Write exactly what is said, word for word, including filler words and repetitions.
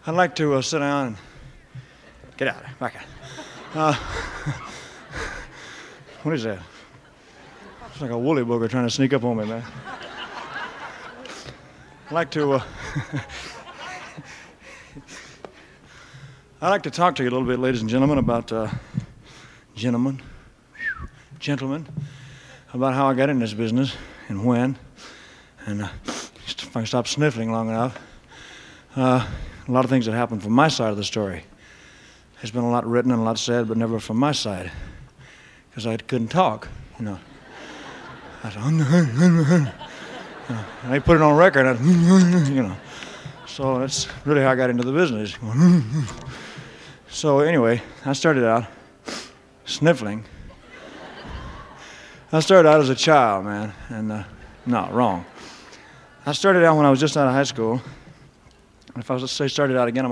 I'd like to uh, sit down and get out. Back out. Uh, what is that? It's like a woolly booger trying to sneak up on me, man. I'd like to. Uh, I'd like to talk to you a little bit, ladies and gentlemen, about uh, gentlemen, gentlemen, about how I got in this business and when, and uh, if I can stop sniffling long enough. Uh, a lot of things that happened from my side of the story. There's been a lot written and a lot said, but never from my side, because I couldn't talk, you know. I said, and they put it on record, and I, you know. So that's really how I got into the business. So anyway, I started out sniffling. I started out as a child, man, and uh, no, wrong. I started out when I was just out of high school. If I was to say started out again, I'm